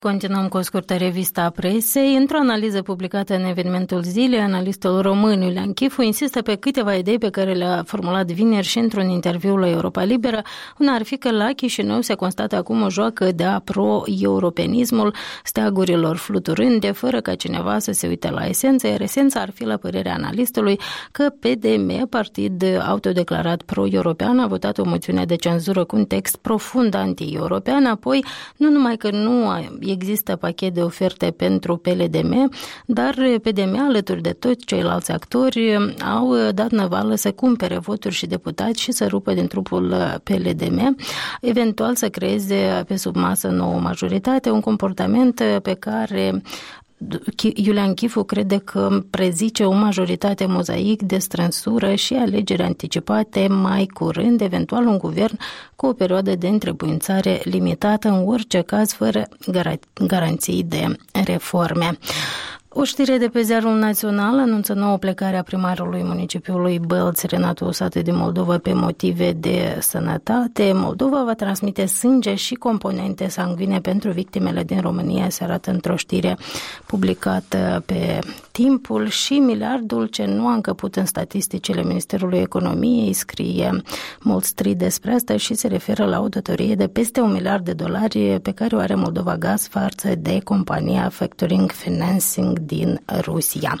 Continuăm cu o scurtă revistă a presei. Într-o analiză publicată în Evenimentul Zilei, analistul român Iulian Chifu insistă pe câteva idei pe care le-a formulat vineri și într-un interviu la Europa Liberă. Una ar fi că la Chișinău se constată acum o joacă de pro-europenismul steagurilor fluturânde, fără ca cineva să se uite la esență, iar esența ar fi, la părerea analistului, că PDM, partid autodeclarat pro-european, a votat o moțiune de cenzură cu un text profund anti-european, apoi nu numai că nu există pachet de oferte pentru PLDM, dar PDM, alături de toți ceilalți actori, au dat năvală să cumpere voturi și deputați și să rupă din trupul PLDM, eventual să creeze pe sub masă nouă majoritate, un comportament pe care Iulian Chifu crede că prezice o majoritate mozaic de strânsură și alegeri anticipate mai curând, eventual un guvern cu o perioadă de întrebuințare limitată, în orice caz fără garanții de reforme. O știre de pe Ziarul Național anunță nouă plecare a primarului municipiului Bălți, Renato Usate, din Moldova pe motive de sănătate. Moldova va transmite sânge și componente sanguine pentru victimele din România, se arată într-o știre publicată pe Timpul, și miliardul ce nu a încăput în statisticile Ministerului Economiei, scrie Wall Street despre asta și se referă la o datorie de peste $1 miliard pe care o are Moldova Gaz față de compania Factoring Financing din Rusia.